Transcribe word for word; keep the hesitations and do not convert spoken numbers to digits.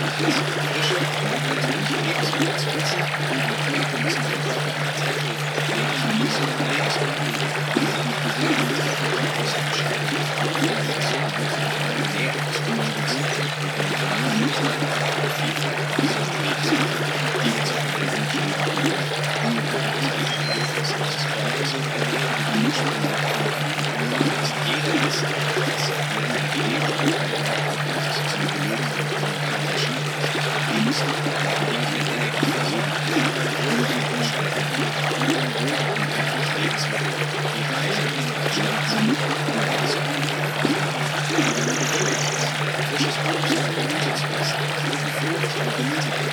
Frische, natürliche Lebensmittel zu essen und natürlich müssen wir Körper tatsächlich wenig Lebensmittel Lebensmittel die gesunde Milchprodukte entscheiden, die gesund Ernährung zu unterstützen. Und da natürlich dann auch eine Vielfalt an gesunden Lebensmitteln, die wir zur Verfügung stehen haben. Und das geht langfristig das bei gesunden Ernährung nicht nur darum, dass jeder isst, dass jeder eine Leben hat, das ist zum Leben unterschiedlich. Wir müssen allerdings mit Energie versorgt werden, ohne die Umstände, und einfach Lebensmittel, die reich an Inhaltsstoffen sind, gesund frisches Obst und Gemüse zu essen, fruchtvolle und vernünftige